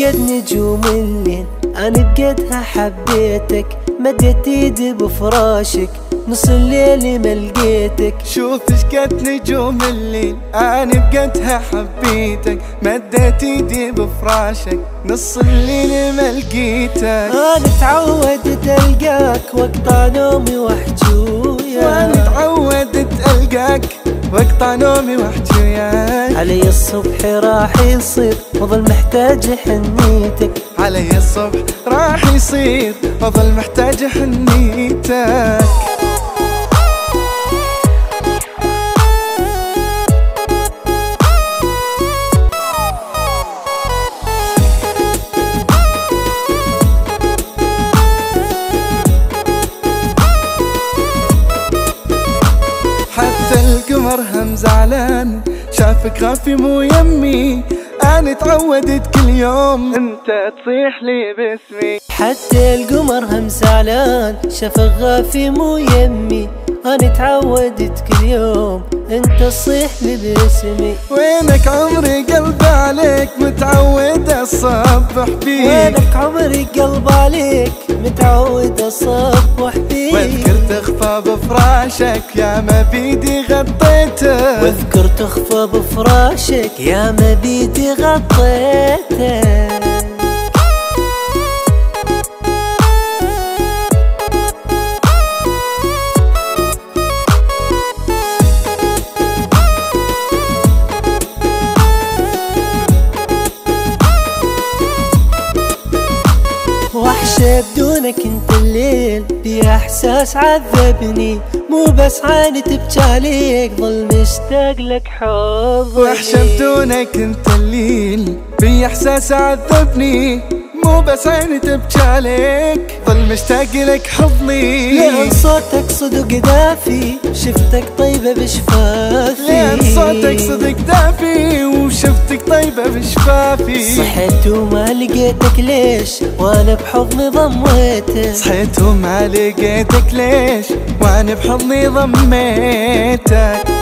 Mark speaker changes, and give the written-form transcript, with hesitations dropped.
Speaker 1: قد نجوم الليل أنا بقدها حبيتك، مديت ايدي بفراشك نص الليل ما لقيتك.
Speaker 2: شوف ايش قد نجوم الليل أنا بقدها حبيتك، مديت ايدي بفراشك نص الليل ما لقيتك.
Speaker 1: أنا تعودت ألقاك واقطع نومي واحجوياك،
Speaker 2: وأنا تعودت ألقاك واقطع نومي واحجي وياك.
Speaker 1: علي الصبح راح يصير وظل محتاج حنيتك،
Speaker 2: علي الصبح راح يصير وظل محتاج حنيتك. حتى القمر هم زعلان شافك غافي مو يمي، أنا تعودت كل يوم أنت تصيح لي باسمي.
Speaker 1: حتى القمر هم زعلان شافك غافي مو يمي، أنا تعودت كل يوم أنت تصيح لي باسمي.
Speaker 2: وينك عمري قلبي عليك متعود أصبح بيك،
Speaker 1: وينك عمري قلب عليك متعود أصبح بيك.
Speaker 2: واذكر تخفى بفراشك يا ما بيدي غطيته،
Speaker 1: واذكر تخفى بفراشك يا ما بيدي غطيته. وحشة بدونك انت الليل بإحساس عذبني، مو بس عيني تبكي عليك ظل مشتاق لك حضني.
Speaker 2: وحشة بدونك انت الليل بإحساس عذبني، مو بس عيني تبكي عليك ظل مشتاق لك حضني.
Speaker 1: لأن صوتك صدق دافي شفتك طيبة بشفافي،
Speaker 2: لأن صوتك صدق دافي وشفتك طيبة بشفافي.
Speaker 1: صحيت وما لقيتك ليش وانا بحضني ضميتك،
Speaker 2: صحيت وما لقيتك ليش وانا بحضني ضميتك.